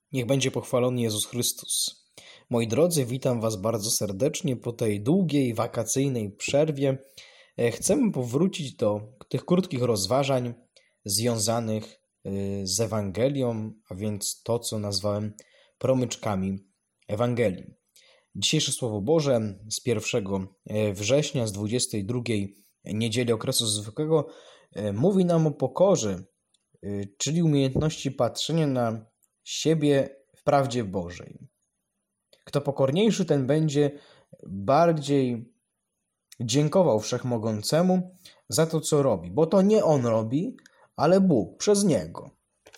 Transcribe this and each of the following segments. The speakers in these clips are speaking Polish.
Niech będzie pochwalony Jezus Chrystus. Moi drodzy, witam Was bardzo serdecznie po tej długiej, wakacyjnej przerwie. Chcemy powrócić do tych krótkich rozważań związanych z Ewangelią, a więc to, co nazwałem promyczkami Ewangelii. Dzisiejsze Słowo Boże z 1 września, z 22 niedzieli okresu zwykłego, mówi nam o pokorze, czyli umiejętności patrzenia na siebie w prawdzie Bożej. Kto pokorniejszy, ten będzie bardziej dziękował Wszechmogącemu za to, co robi, bo to nie on robi, ale Bóg przez niego.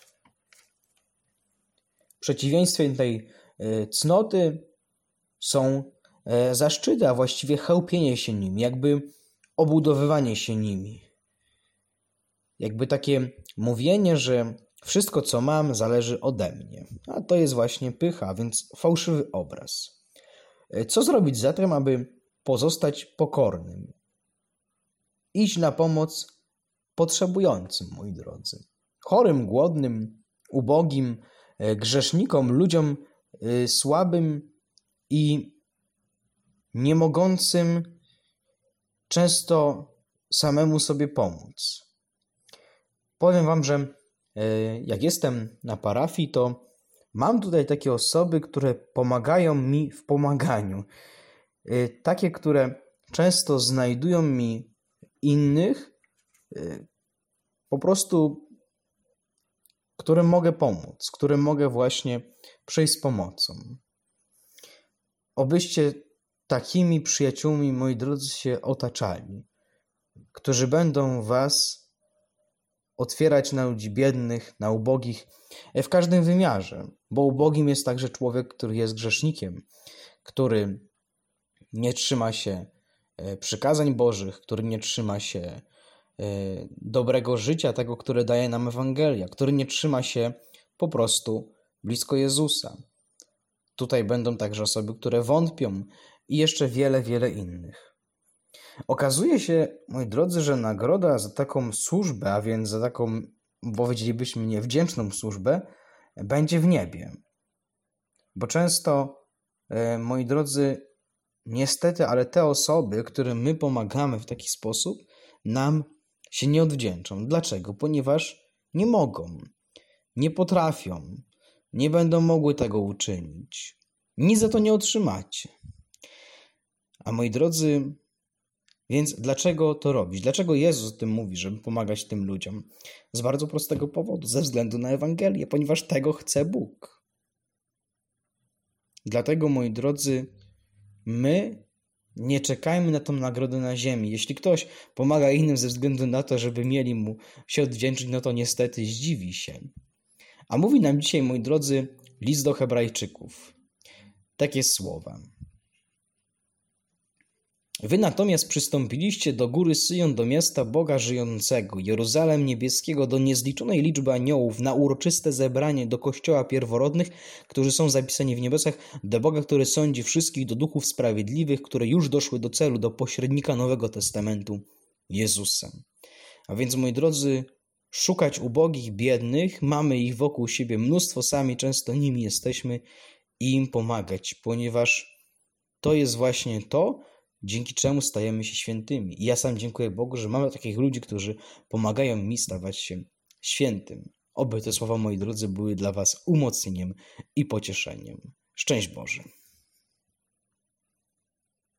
Przeciwieństwem tej cnoty są zaszczyty, a właściwie chełpienie się nimi, jakby obudowywanie się nimi. Jakby takie mówienie, że wszystko, co mam, zależy ode mnie. A to jest właśnie pycha, a więc fałszywy obraz. Co zrobić zatem, aby pozostać pokornym? Iść na pomoc potrzebującym, moi drodzy. Chorym, głodnym, ubogim, grzesznikom, ludziom słabym i nie mogącym często samemu sobie pomóc. Powiem Wam, że jak jestem na parafii, to mam tutaj takie osoby, które pomagają mi w pomaganiu. Takie, które często znajdują mi innych, po prostu, którym mogę pomóc, którym mogę właśnie przyjść z pomocą. Obyście takimi przyjaciółmi, moi drodzy, się otaczali, którzy będą Was otwierać na ludzi biednych, na ubogich, w każdym wymiarze, bo ubogim jest także człowiek, który jest grzesznikiem, który nie trzyma się przykazań Bożych, który nie trzyma się dobrego życia, tego, które daje nam Ewangelia, który nie trzyma się po prostu blisko Jezusa. Tutaj będą także osoby, które wątpią i jeszcze wiele, wiele innych. Okazuje się, moi drodzy, że nagroda za taką służbę, a więc za taką, powiedzielibyśmy, niewdzięczną służbę, będzie w niebie. Bo często, moi drodzy, niestety, ale te osoby, którym my pomagamy w taki sposób, nam się nie odwdzięczą. Dlaczego? Ponieważ nie mogą, nie potrafią, nie będą mogły tego uczynić. Nic za to nie otrzymacie. A moi drodzy, więc dlaczego to robić? Dlaczego Jezus o tym mówi, żeby pomagać tym ludziom? Z bardzo prostego powodu, ze względu na Ewangelię, ponieważ tego chce Bóg. Dlatego, moi drodzy, my nie czekajmy na tą nagrodę na ziemi. Jeśli ktoś pomaga innym ze względu na to, żeby mieli mu się odwdzięczyć, no to niestety zdziwi się. A mówi nam dzisiaj, moi drodzy, list do Hebrajczyków. Takie słowa. Wy natomiast przystąpiliście do góry Syjon, do miasta Boga żyjącego, Jeruzalem niebieskiego, do niezliczonej liczby aniołów, na uroczyste zebranie do kościoła pierworodnych, którzy są zapisani w niebiosach, do Boga, który sądzi wszystkich, do duchów sprawiedliwych, które już doszły do celu, do pośrednika Nowego Testamentu, Jezusa. A więc, moi drodzy, szukać ubogich, biednych, mamy ich wokół siebie mnóstwo, sami często nimi jesteśmy i im pomagać, ponieważ to jest właśnie to, dzięki czemu stajemy się świętymi. I ja sam dziękuję Bogu, że mamy takich ludzi, którzy pomagają mi stawać się świętym. Oby te słowa, moi drodzy, były dla Was umocnieniem i pocieszeniem. Szczęść Boże.